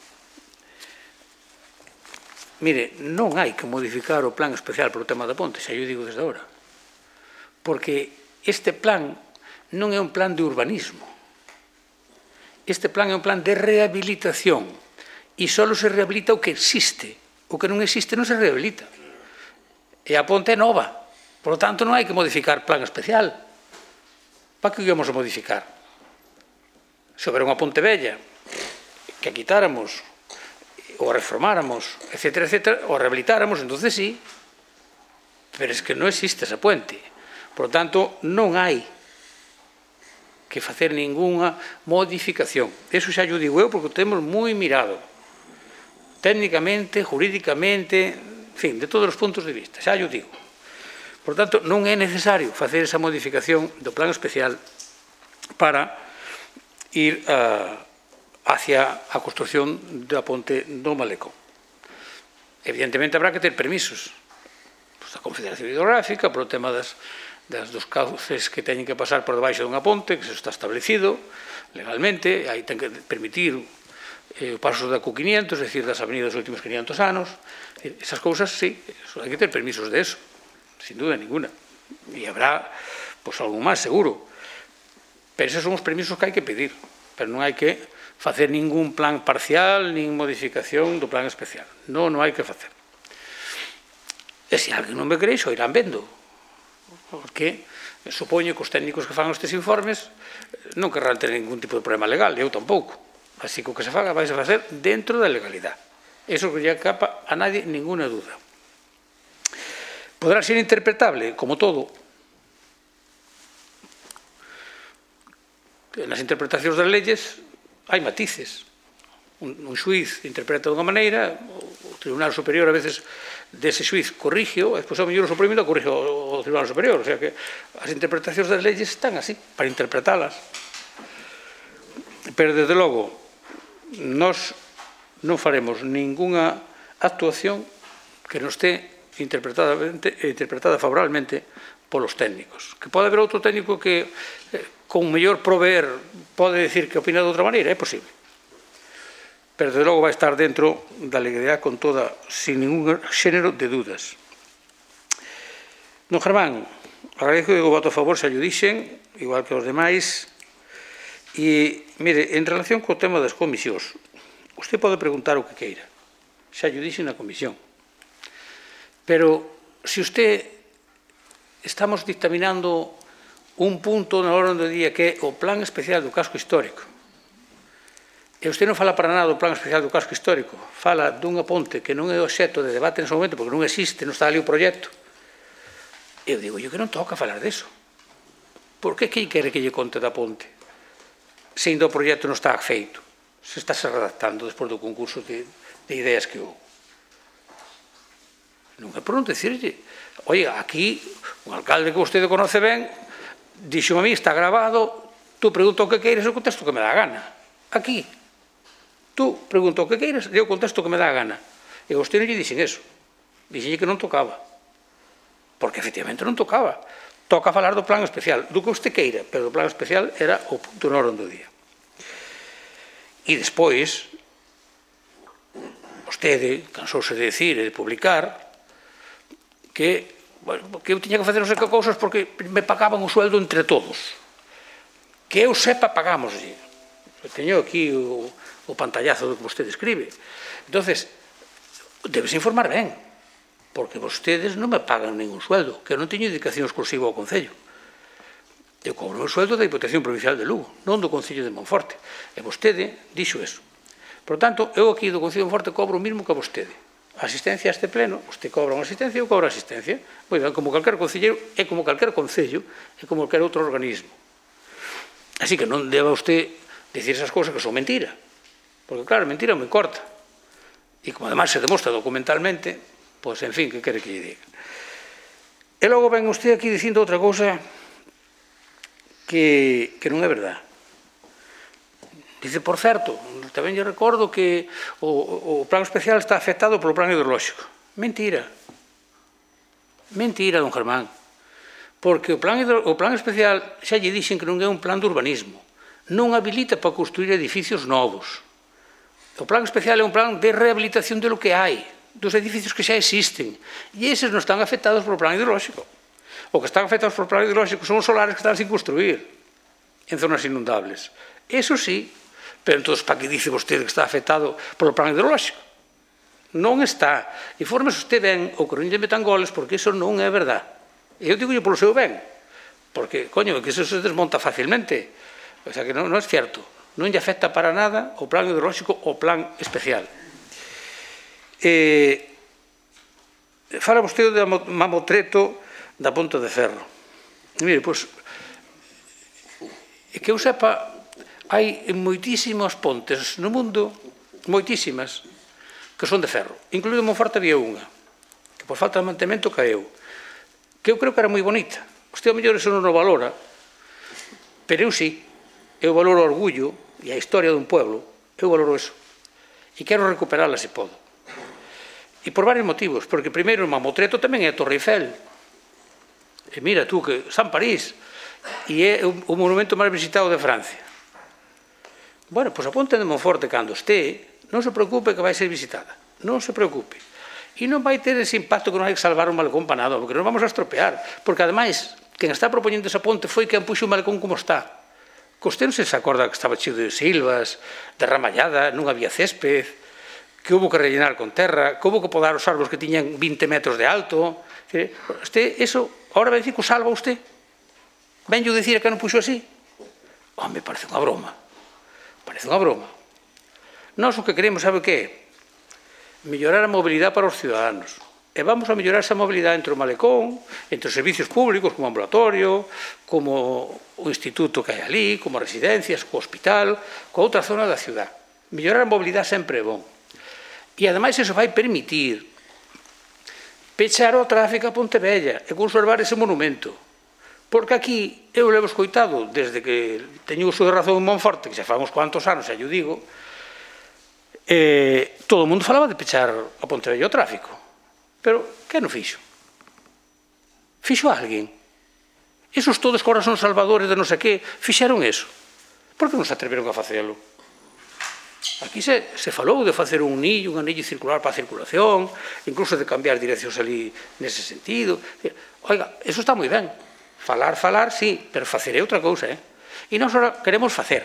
Mire, non hai que modificar o plan especial por o tema da ponte, xa yo digo desde agora. Porque este plan non é un plan de urbanismo. Este plan é un plan de rehabilitación. E só se rehabilita o que existe. O que non existe non se rehabilita. E a ponte é nova. Por lo tanto, non hai que modificar plan especial. Para que íamos a modificar? Se houver unha ponte bella que a quitáramos ou a reformáramos, etcétera, etcétera, ou a rehabilitáramos, entonces sí. Pero es que non existe esa puente. Por lo tanto, non hai que facer ningunha modificación. Eso xa yo digo eu porque o temos moi mirado. Técnicamente, jurídicamente, en fin, de todos os puntos de vista, xa yo digo. Por tanto, non é necesario facer esa modificación do plan especial para ir hacia a construcción da ponte do Malecón. Evidentemente, habrá que ter permisos da Confederación Hidrográfica, por o tema dos cauces que teñen que pasar por debaixo dunha ponte, que se está establecido legalmente, aí ten que permitir o paso da Q500, é dicir, das avenidas dos últimos 500 anos. Esas cousas, sí, hai que ter permisos de eso, sin duda ninguna. E habrá, pois, algún máis, seguro. Pero esos son os permisos que hai que pedir, pero non hai que facer ningún plan parcial, nin modificación do plan especial. Non hai que facer. E se alguén non me cree, xo irán vendo. Porque supoño que os técnicos que fan estes informes non querrán ter ningún tipo de problema legal, eu tampouco. Así que o que se faga vai a facer dentro da legalidade. Eso que lle capa a nadie ninguna duda. Podrá ser interpretable, como todo. Nas interpretacións das leyes hai matices. Un xuiz interpreta dunha maneira, o Tribunal Superior a veces dese xuiz corrixo, e despois ao mellor o Supremo corrige o Tribunal Superior. O sea que as interpretacións das leyes están así, para interpretalas. Pero, desde logo, nós non faremos ningunha actuación que non este interpretada favorablemente polos técnicos. Que pode haber outro técnico que, con mellor proveer, pode decir que opina de outra maneira, é posible. Pero, desde logo, vai estar dentro da legalidade con toda, sin ningún xénero de dudas. Don Germán, agradezco que o voto a favor xa llo dixen, igual que os demais. E, mire, en relación co tema das comisións, usted pode preguntar o que queira. Xa llo dixen na comisión. Pero, se usted estamos dictaminando un punto na orde do día que é o plan especial do casco histórico, e usted non fala para nada do plan especial do casco histórico, fala dunha ponte que non é obxecto de debate nese momento porque non existe, non está ali o proxecto, eu digo, eu que non toca falar deso. Por que quere que lle conte da ponte? Se ainda o proxecto non está feito, se está se redactando despois do concurso de ideas que houve. Non é por non decirlle, oiga, aquí, un alcalde que vostede conoce ben, dixo a mí, está grabado, tú pregunta o que queires, eu contesto o que me dá a gana. Aquí. Tú pregunta o que queiras, eu contesto o que me dá a gana. E a vostede non lle dixen eso. Dixenlle que non tocaba. Porque, efectivamente, non tocaba. Toca falar do plan especial, do que vostede queira, pero o plan especial era o punto na orde do día. E despois, vostede cansouse de decir e de publicar que eu tiña que facer non sei que cousas porque me pagaban o sueldo entre todos. Que eu sepa, pagámoslle. Teño aquí o pantallazo do que vostede escribe. Entonces, debes informar ben, porque vostedes non me pagan ningún sueldo, que eu non teño dedicación exclusiva ao Concello. Eu cobro o sueldo da Diputación Provincial de Lugo, non do Concello de Monforte. E vostede dixo eso. Por tanto, eu aquí do Concello de Monforte cobro o mismo que a vostede. A asistencia a este pleno, vostede cobra unha asistencia, eu cobro a asistencia. Moi ben, como calquer concelleiro, é como calquer concello, é como calquer outro organismo. Así que non deba usted dicir esas cousas que son mentira. Porque, claro, mentira é moi corta. E como además se demostra documentalmente, pois, en fin, que quere que lle diga? E logo ven usted aquí dicindo outra cousa que non é verdad. Dice, por certo, tamén lle recordo que o plan especial está afectado polo plan hidrolóxico. Mentira. Mentira, don Germán. Porque o plan especial xa lle dixen que non é un plan de urbanismo. Non habilita para construir edificios novos. O plan especial é un plan de rehabilitación de lo que hai, dos edificios que xa existen. E eses non están afectados polo plan hidrolóxico. O que están afectados polo plan hidrolóxico son os solares que están sin construir en zonas inundables. Eso sí, pero entón, para que dice vostede que está afectado polo plan hidrolóxico? Non está. Infórmese usted ben ou que non lle metan goles, porque iso non é verdad. E eu digo polo seu ben, porque, coño, que iso se desmonta facilmente. O sea, que non é certo. Non lle afecta para nada o plan hidrolóxico ou plan especial. Fala vostede de mamotreto da Ponte de Ferro. E mire, pois, que eu sepa, hai moitísimas pontes no mundo, moitísimas, que son de ferro. Incluído Monforte había unha, que por falta de mantemento caeu, que eu creo que era moi bonita. Vostede, ao mellor, iso non o valora, pero eu sí. Eu valoro o orgullo e a historia dun pueblo, eu valoro eso. E quero recuperarla se podo. E por varios motivos, porque primeiro o mamotreto tamén é a Torre Eiffel. E mira tú que San París, e é o monumento máis visitado de Francia. Bueno, pois a Ponte de Monforte, cando este, non se preocupe que vai ser visitada. Non se preocupe. E non vai ter ese impacto que non hai que salvar un malecón para nada, porque non vamos a estropear. Porque, ademais, quen está propoñendo esa ponte foi quen puxo o malecón como está. Que usted non se acorda que estaba cheo de silvas, de ramallada, non había césped, que houve que rellenar con terra, que houve que podar os árbores que tiñan 20 metros de alto. Usted, eso, ahora vai dicir que o salva usted? Venlle dicir que non puxo así? Home, parece unha broma. Parece unha broma. Nós o que queremos, sabe o que é? Mellorar a mobilidade para os ciudadanos. E vamos a mellorar esa mobilidade entre o malecón, entre os servicios públicos, como o ambulatorio, como o instituto que hai ali, como residencias, co hospital, coa outra zona da ciudad. Mellorar a mobilidade sempre é bon. E, ademais, eso vai permitir pechar o tráfico a Pontevella e conservar ese monumento. Porque aquí, eu levo escoitado, desde que teño uso de razón en Monforte, que xa fa uns cuantos anos, xa yo digo, todo o mundo falaba de pechar a Pontevella o tráfico. Pero, que non fixo? Fixo alguén? Esos todos que ahora son salvadores de non sei que, fixeron eso. Por que non se atreveron a facelo? Aquí se falou de facer un anillo circular para a circulación, incluso de cambiar direccións ali nese sentido. Oiga, eso está moi ben. Falar, sí, pero facer é outra cousa, E nós ahora queremos facer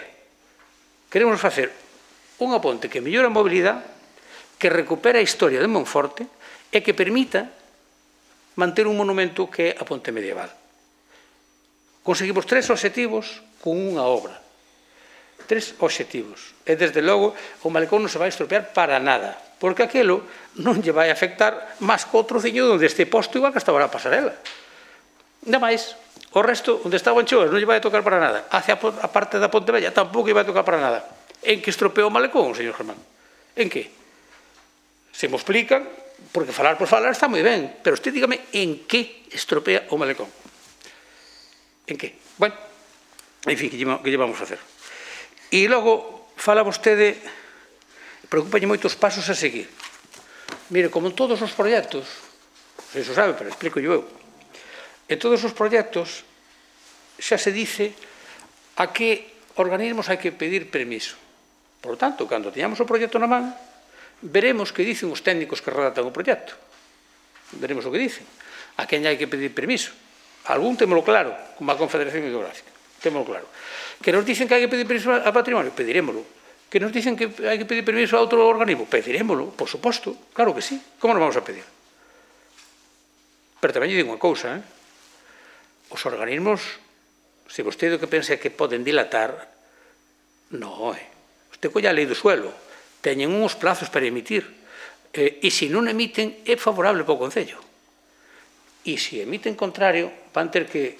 unha ponte que mellora a mobilidade, que recupera a historia de Monforte e que permita manter un monumento que é a ponte medieval. Conseguimos 3 obxectivos con unha obra. 3 obxectivos. E, desde logo, o malecón non se vai estropear para nada, porque aquelo non lle vai afectar máis que outro trociño onde este posto igual que estaba a pasarela. Nada máis, o resto, onde estaban choas, non lle vai a tocar para nada. Hacia a parte da Ponte Vella tampouco lle vai a tocar para nada. En que estropeou o malecón, señor Germán? En que? Se mo explican, porque falar por falar está moi ben, pero usted dígame en que estropea o malecón. En que? Bueno, en fin, que lle vamos a hacer? E logo, fala vostede, preocupalle moito os pasos a seguir. Mire, como en todos os proxectos, se iso sabe, pero explico eu, en todos os proxectos xa se dice a que organismos hai que pedir permiso. Por lo tanto, cando teñamos o proxecto na man, veremos que dicen os técnicos que redactan o proxecto. Veremos o que dicen. A quen hai que pedir permiso. Algún témolo claro, como a Confederación Hidrográfica. témoslo claro. Que nos dicen que hai que pedir permiso a patrimonio, pedirémoslo. Que nos dicen que hai que pedir permiso a outro organismo, pedirémoslo, por suposto, claro que sí. Como nos vamos a pedir? Pero tamén lle digo unha cousa, os organismos, se vostede o que pensa que poden dilatar, non, Usted colla a lei do suelo, teñen uns plazos para emitir, e se non emiten é favorable para o Concello. E se emiten contrario, van ter que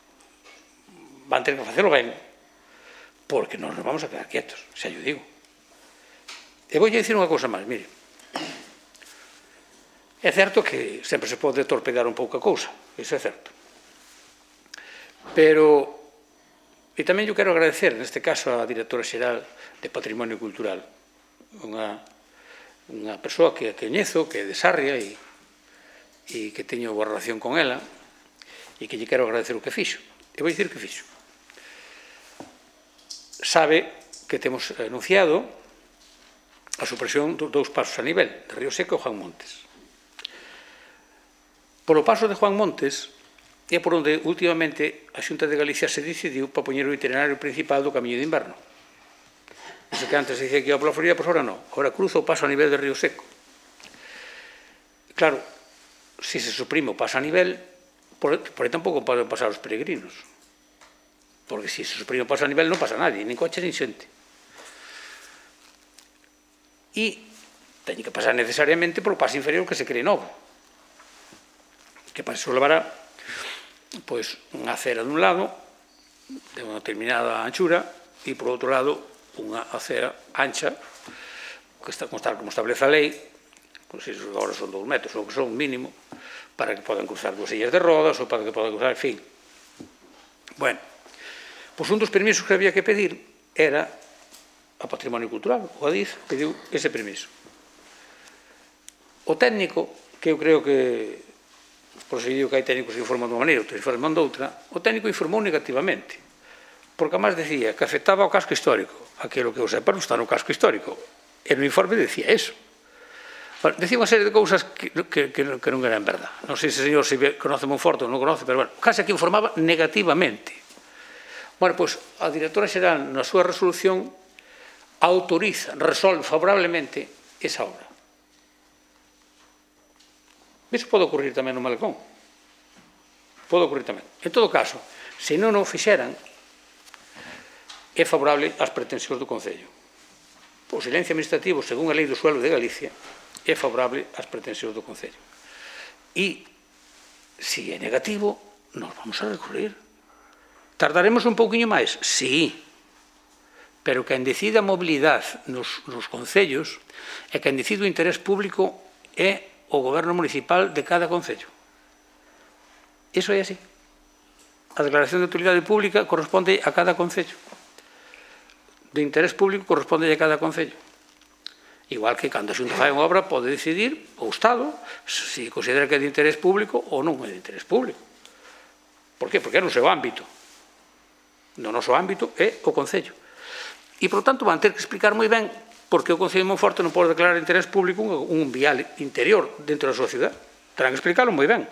facelo ben, porque non nos vamos a quedar quietos, xa lle digo. E vou dicir unha cousa máis, mire. É certo que sempre se pode torpedear un pouco a cousa, iso é certo. Pero, e tamén eu quero agradecer, neste caso, a directora xeral de Patrimonio Cultural, unha persoa que a coñezo, que é de Sarria e que teño boa relación con ela e que lle quero agradecer o que fixo. E vou dicir que fixo. Sabe que temos anunciado a supresión dos 2 pasos a nivel, de Río Seco e Juan Montes. Polo paso de Juan Montes é por onde últimamente a Xunta de Galicia se decidiu para poñer o itinerario principal do Camiño de Inverno. Iso que antes se dicía que iba pola Florida, pois agora non. Agora cruza o paso a nivel de Río Seco. Claro, se se suprime o paso a nivel, por aí tampouco poden pasar os peregrinos. Porque se se suprime o paso a nivel non pasa nadie, nin coches nin xente. E teñen que pasar necesariamente polo paso inferior que se cree novo. Que para iso levará pois unha acera dun lado de unha determinada anchura e por outro lado unha acera ancha que está como establece a lei, pois agora son 2 metros ou que son mínimo, para que podan cruzar 2 sillas de rodas ou para que podan cruzar, en fin. Bueno, pois un dos permisos que había que pedir era a Patrimonio Cultural. O Adif pediu ese permiso. O técnico, que eu creo que proseguiu que hai técnicos que informan dunha maneira, outros informan doutra, o técnico informou negativamente, porque además decía que afectaba ao casco histórico. Aquilo que eu sepa non está no casco histórico. E no informe decía eso. Decía unha serie de cousas que non eran verdad. Non sei se o señor conoce Monforte ou non conoce, pero bueno, case que informaba negativamente. Bueno, pois a directora xeral na súa resolución autoriza, resolve favorablemente esa obra. Iso pode ocurrir tamén no Malecón. Pode ocurrir tamén. En todo caso, se non o fixeran, é favorable ás pretensións do Concello. O silencio administrativo, según a lei do suelo de Galicia, é favorable ás pretensións do Concello. E, se é negativo, nos vamos a recurrir. Tardaremos un pouquiño máis? Sí. Pero quen decide a mobilidade nos concellos e quen decide o interés público é o goberno municipal de cada concello. Iso é así. A declaración de utilidade pública corresponde a cada concello. De interés público corresponde a cada concello. Igual que cando a Xunta fai unha obra pode decidir o Estado se considera que é de interés público ou non é de interés público. Por qué? Porque é no seu ámbito. No noso ámbito é o concello. E, por tanto, van ter que explicar moi ben porque o Concello de Monforte non pode declarar de interés público un vial interior dentro da súa cidade. Terán que explicarlo moi ben.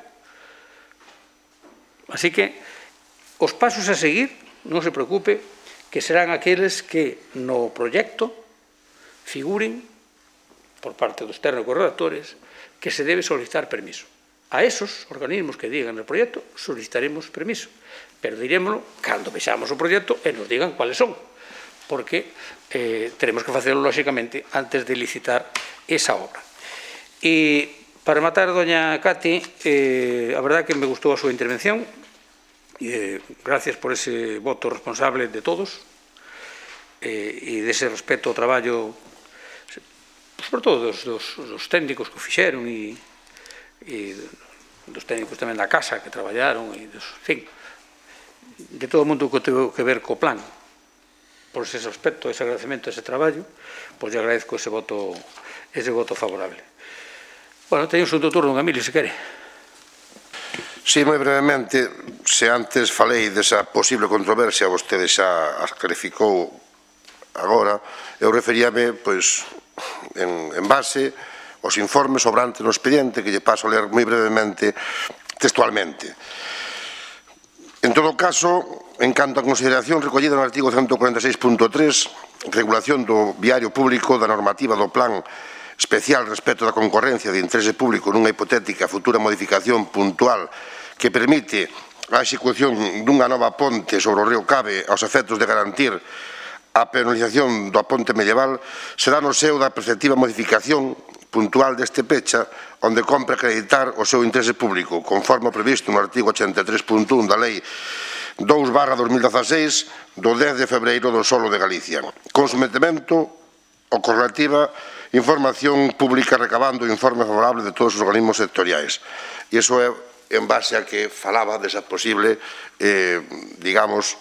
Así que, os pasos a seguir, non se preocupe, que serán aqueles que no proxecto figuren por parte dos técnicos redactores que se debe solicitar permiso. A esos organismos que digan no proxecto solicitaremos permiso, pero dirémoslo cando vexamos o proxecto e nos digan cuáles son, porque teremos que facelo lóxicamente antes de licitar esa obra. E para rematar, doña Cati, a verdade que me gustou a súa intervención. Gracias por ese voto responsable de todos e dese respeto ao traballo, sobre todo dos técnicos que o fixeron e dos técnicos tamén da casa que traballaron e en fin, de todo o mundo que teve que ver co plan. Por ese aspecto, ese agradecemento, ese traballo, pois lle agradezco ese voto favorable. Bueno, teño un segundo turno, Emilio, se quere. Sí, moi brevemente, se antes falei desa posible controversia, vostede xa a clarificou agora, eu referíame, pois, en base aos informes sobrantes no expediente, que lle paso a ler moi brevemente textualmente. En todo caso, en canto a consideración recollida no artigo 146.3, regulación do viario público da normativa do plan especial respecto da concorrencia de interese público nunha hipotética futura modificación puntual que permite a execución dunha nova ponte sobre o río Cabe aos efectos de garantir a penalización da ponte medieval, será no seu da perspectiva modificación puntual deste pecha, onde compre acreditar o seu interese público, conforme previsto no artigo 83.1 da Lei 2/2016 do 10 de febreiro do solo de Galicia, con sometemento ou con relativa información pública recabando o informe favorable de todos os organismos sectoriais. E iso é en base a que falaba desa posible, digamos,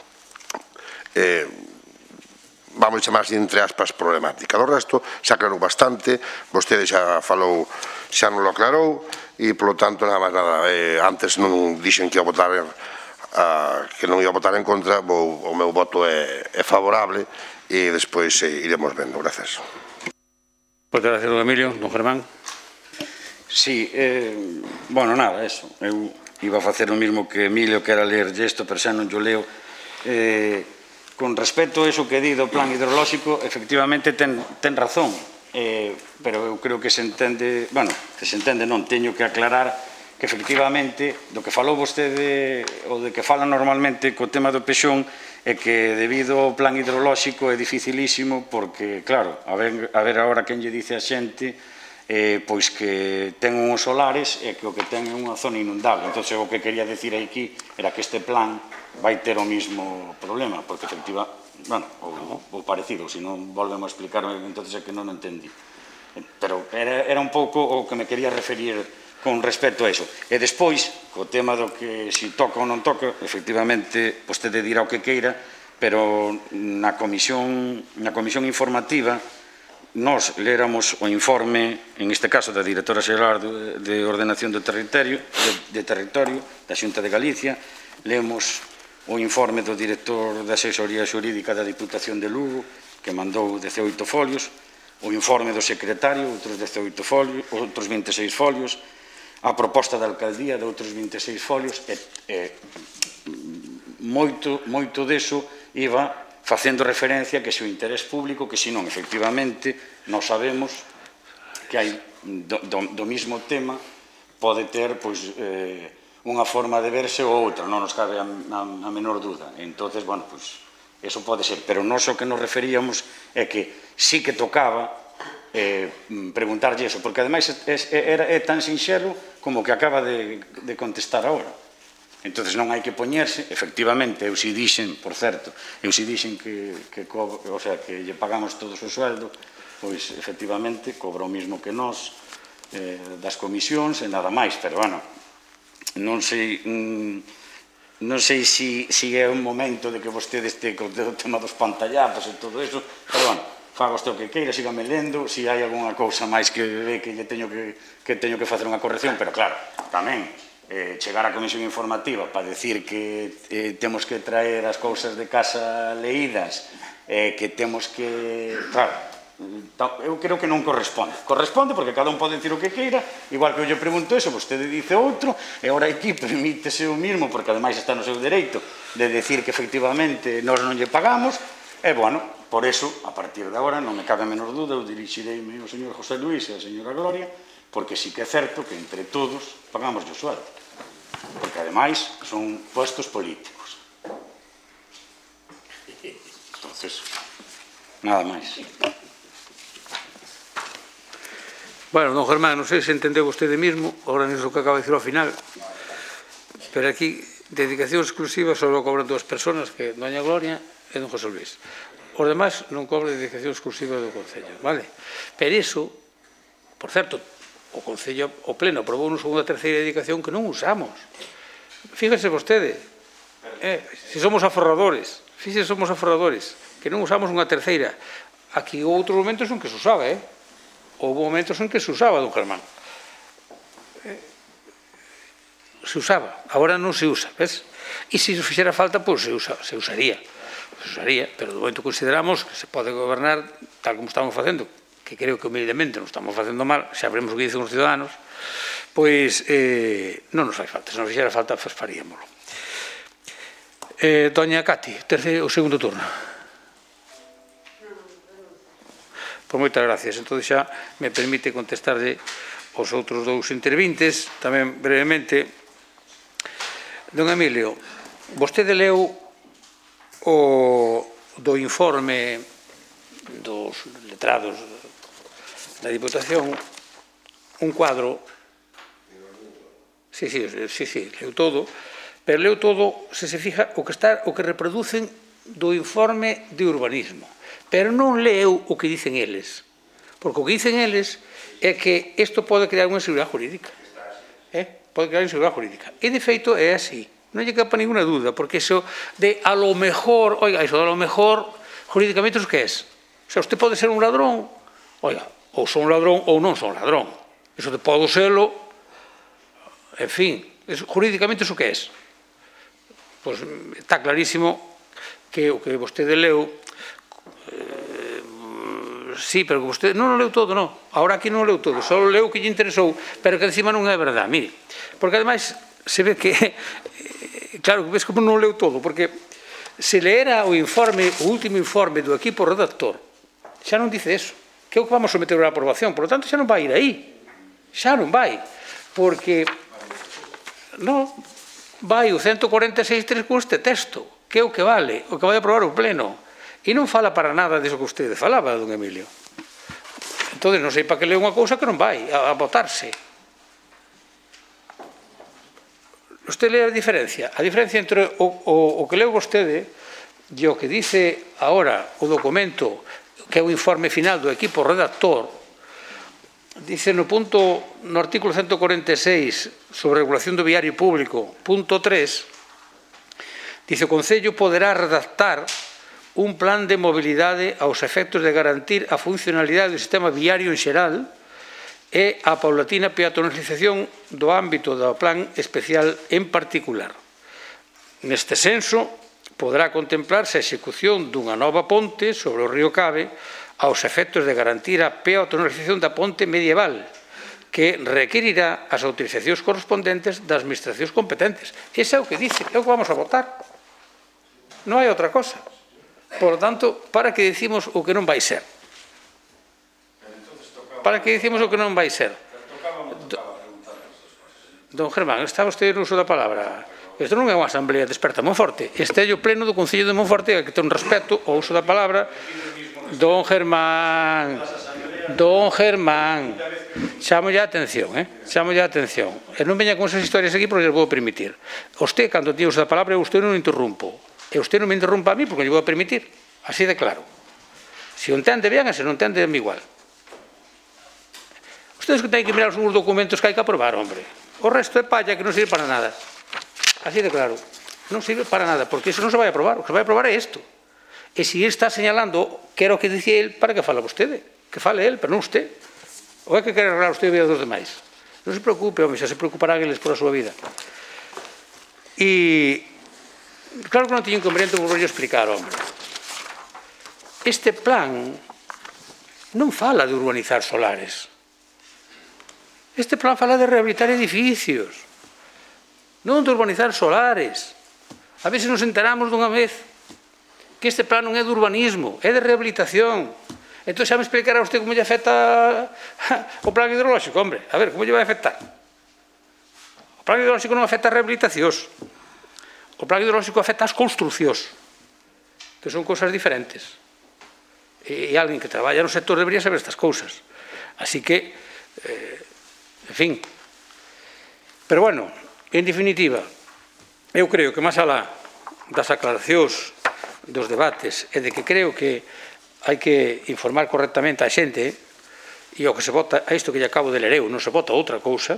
vamos a chamar así entre aspas problemática. Do resto, xa aclarou bastante, vostede xa falou, xa non lo aclarou, e, polo tanto, nada máis nada, antes non dixen que ia votar que non ia votar en contra, o meu voto é favorable e despois iremos vendo. Gracias. Moitas gracias, don Emilio. Don Germán. Sí, bueno, nada, eso. Eu iba a facer o mismo que Emilio, que era ler isto, pero xa non yo leo. Con respecto a eso que di do plan hidrolóxico, efectivamente ten razón, pero eu creo que se entende, bueno, que se entende non, teño que aclarar que efectivamente do que falou vostede ou de que fala normalmente co tema do pexón é que debido ao plan hidrolóxico é dificilísimo porque, claro, a ver agora quen lle dice a xente pois que ten uns solares e que o que ten é unha zona inundable. Entón, o que quería decir aquí era que este plan vai ter o mismo problema, porque efectivamente, bueno, ou parecido, se non volvemos a explicar, entón é que non entendí. Pero era un pouco o que me quería referir con respecto a eso. E despois, co tema do que se toca ou non toca, efectivamente, vostede dirá o que queira, pero na comisión informativa nós léramos o informe, en este caso da directora xeral de Ordenación do Territorio da Xunta de Galicia, lemos o informe do director da Asesoría Xurídica da Diputación de Lugo, que mandou 18 folios, o informe do secretario, outros 18 folios, outros 26 folios, a proposta da alcaldía de outros 26 folios, e moito deso iba facendo referencia que se o interés público, que senón, efectivamente, nós sabemos que hai do mismo tema pode ter unha forma de verse ou outra, non nos cabe a menor dúda. Entonces, bueno, pois, eso pode ser, pero nós o que nos referíamos é que sí que tocaba preguntarlle eso, porque ademais é tan sinxelo como que acaba de contestar agora. Entón non hai que poñerse, efectivamente, eu si dixen, por certo, eu si dixen que lle pagamos todos o sueldo, pois efectivamente cobra o mismo que nós das comisións e nada máis, pero bueno, non sei se é un momento de que vostede este co tema dos pantallazos e todo eso, pero bueno, faga o que queira, sígame lendo, se hai algunha cousa máis que ve que teño que facer unha corrección, pero claro, tamén chegar á comisión informativa para decir que temos que traer as cousas de casa leídas, que temos que... Claro, eu creo que non corresponde. Corresponde porque cada un pode decir o que queira, igual que eu lle pregunto eso, vostede dice outro, e agora aquí permítese o mismo, porque ademais está no seu dereito de decir que efectivamente nós non lle pagamos, e bueno, por eso, a partir de agora, non me cabe a menor dúda, eu dirixireime ao señor José Luís e a señora Gloria, porque sí que é certo que entre todos pagamos o sueldo, porque ademais son puestos políticos. Entonces, nada máis. Bueno, don Germán, non sei se entendeu vostede mismo, agora non sei o que acaba de dicir ao final, pero aquí, dedicación exclusiva só cobran dúas persoas, que doña Gloria e don José Luís. Os demais non cobran dedicación exclusiva do Concello, vale? Pero iso, por certo, o Concello, o Pleno, aprobou unha segunda e terceira dedicación que non usamos. Fíjese vostede, se somos aforradores, que non usamos unha terceira. Aquí houve outros momentos en que se usaba, houve momentos en que se usaba, don Germán. Se usaba, agora non se usa, ves? E se fixera falta, pois se usaría, pero do momento consideramos que se pode gobernar tal como estamos facendo, que creo que humildemente non estamos facendo mal, xa veremos o que dicen os ciudadanos, pois non nos fai falta, se non fixera falta, faríamoslo. Doña Cati, o segundo turno. Pois moitas gracias. Entón xa me permite contestarlle aos outros dous intervintes, tamén brevemente. Don Emilio, vostede leu do informe dos letrados da Diputación un cuadro. Sí, leu todo, pero leu todo, se se fija, o que reproducen do informe de urbanismo. Pero non leu o que dicen eles, porque o que dicen eles é que isto pode crear unha inseguridade jurídica. Pode crear inseguridade jurídica. E, de feito, é así. Non lle capa ninguna dúda, porque iso de a lo mejor, oiga, iso de a lo mejor, jurídicamente, o que é? O sea, usted pode ser un ladrón, oiga, ou son ladrón ou non son ladrón. Iso de podo serlo, en fin, jurídicamente, iso que é? Pois está clarísimo que o que vostede leu, sí, pero que vostede non o leu todo, non. Agora aquí non o leu todo, só leu o que lle interesou, pero que encima non é verdade. Mire, porque ademais se ve que, claro, ves como non o leu todo, porque se leera o informe, o último informe do equipo redactor, xa non dice eso, que é o que vamos someter a aprobación, por lo tanto xa non vai ir aí, xa non vai, porque non vai o 146.3 con este texto, que é o que vale, o que vai aprobar o pleno. E non fala para nada diso que usted falaba, don Emilio. Entón, non sei para que lea unha cousa que non vai a votarse. Usted lea a diferencia. A diferencia entre o que leu vostede e o que dice agora o documento, que é o informe final do equipo redactor, dice no artículo 146 sobre regulación do viario público, punto 3, dice o Concello poderá redactar un plan de mobilidade aos efectos de garantir a funcionalidade do sistema viario en xeral e a paulatina peatonalización do ámbito do plan especial en particular. Neste senso, poderá contemplarse a execución dunha nova ponte sobre o río Cave aos efectos de garantir a peatonalización da ponte medieval, que requerirá as autorizacións correspondentes das administracións competentes. Ese é o que dice, é o que vamos a votar. Non hai outra cosa. Por lo tanto, para que decimos o que non vai ser? Para que decimos o que non vai ser? Don Germán, está vostede no uso da palabra. Isto non é unha asamblea de Esperta Monforte. Este é o pleno do Concello de Monforte que ten un respeto ao uso da palabra. Don Germán, chamo ya a atención, chamo ya a atención. E non veña con esas historias aquí porque les vou permitir. Usted, cando tiene uso da palabra, usted non interrumpo. E usted non me interrumpa a mí porque lle vou a permitir. Así de claro. Se o entende ben e se non entende, é igual. Ustedes que teñen que mirar os documentos que hai que aprobar, hombre. O resto é palla que non sirve para nada. Así de claro. Non sirve para nada, porque iso non se vai a aprobar. O que se vai a aprobar é isto. E se está señalando que era o que dicía el, para que fala vostede. Que fale el, pero non usted. Ou é que quere arreglar usted a vida dos demais? Non se preocupe, home, xa se preocuparán eles por a súa vida. E claro que non teño inconveniente por volver a explicar, hombre. Este plan non fala de urbanizar solares. Este plan fala de rehabilitar edificios, non de urbanizar solares. A ver se nos enteramos dunha vez que este plan non é de urbanismo, é de rehabilitación. Entón xa me explicará usted como lle afecta o plan hidrolóxico, hombre. A ver, como lle vai afectar? O plan hidrolóxico non afecta a rehabilitacións. O plan hidrolóxico afecta as construcións, que son cousas diferentes. E alguén que traballa no sector debería saber estas cousas. Así que, en fin. Pero, bueno, en definitiva, eu creo que máis alá das aclaracións, dos debates, e de que creo que hai que informar correctamente a xente, e o que se vota, a isto que lle acabo de ler eu, non se vota outra cousa,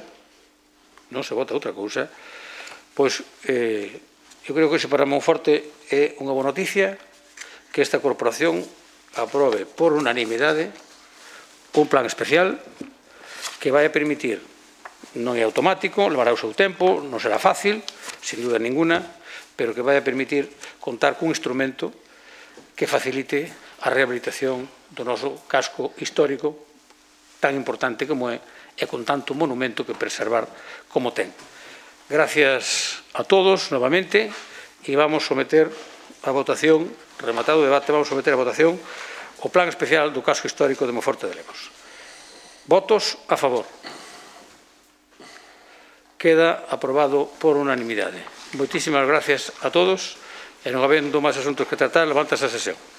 pois, eu creo que iso para Monforte é unha boa noticia, que esta corporación aprobe por unanimidade un plan especial que vai a permitir, non é automático, levará o seu tempo, non será fácil, sin duda ninguna, pero que vai a permitir contar cun instrumento que facilite a rehabilitación do noso casco histórico tan importante como é e con tanto monumento que preservar como ten. Gracias a todos, novamente, e vamos someter a votación, rematado o debate, vamos someter a votación o plan especial do casco histórico de Monforte de Lemos. Votos a favor. Queda aprobado por unanimidade. Moitísimas gracias a todos e non habendo máis asuntos que tratar, levántase a sesión.